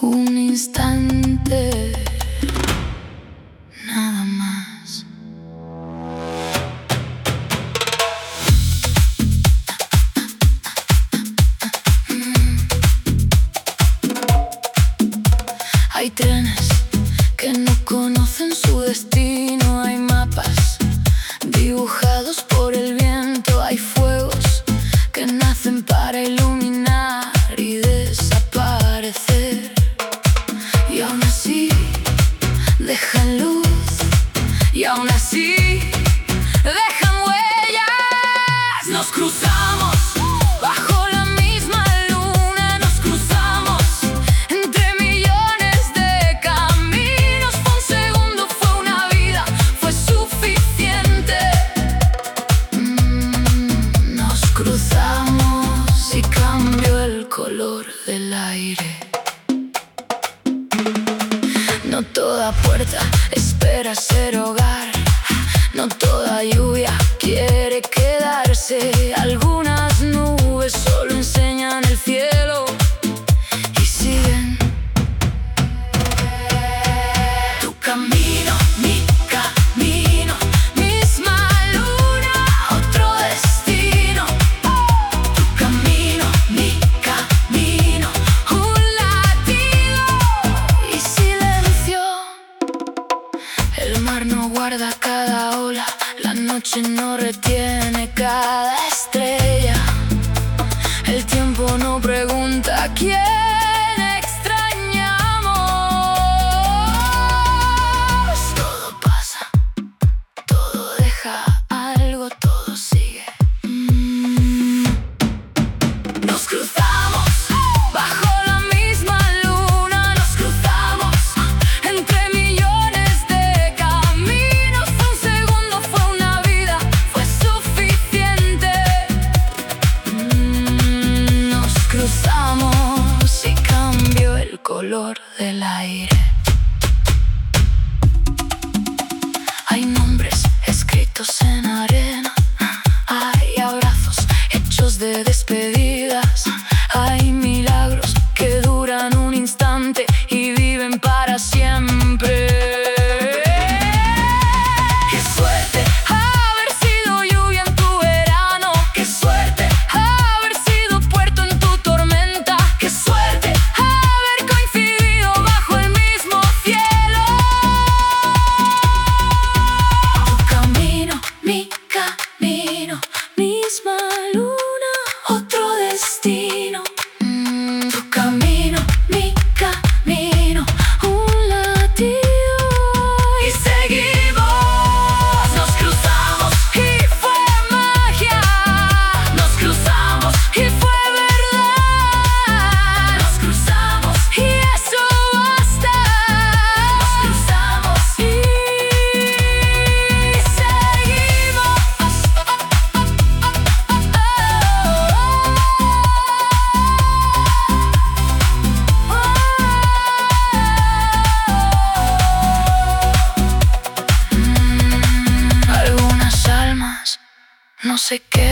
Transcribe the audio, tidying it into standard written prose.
un instante, nada más. Hay trenes que no conocen su destino, hay mapas dibujados por el viento, hay fuegos que nacen para iluminar y desaparecer, y aún así dejan luz, y aún así dejan huellas. Nos cruzamos bajo la misma luna, nos cruzamos entre millones de caminos. Fue un segundo, fue una vida, fue suficiente. Nos cruzamos y cambió el color del aire. No toda puerta espera ser hogar, no toda lluvia quiere quedarse. Algunas nubes solo enseñan el cielo y siguen. Tu camino, mi camino, misma luna, otro destino. Tu camino, mi camino, un latido y silencio. El mar no guarda cada ola, la noche no retiene cada estrella. El tiempo no pregunta a quién extrañamos. Todo pasa, todo deja algo, todo sigue. Nos cruzamos bajo la misma luna, nos cruzamos entre millones de caminos. Fue un segundo, fue una vida, fue suficiente. Nos cruzamos y cambió el color del aire. Hay nombres escritos en arena, hay abrazos hechos de despedidas, hay milagros que duran un instante y viven para siempre. Qué suerte haber sido lluvia en tu verano, qué suerte haber sido puerto en tu tormenta, qué suerte haber coincidido bajo el mismo cielo. Tu camino, mi camino, misma luna, otro destino. Tu camino, mi camino, un latido y seguimos. Nos cruzamos y fue magia, nos cruzamos y fue verdad, nos cruzamos y eso basta. Nos cruzamos y seguimos. Algunas almas no se quedan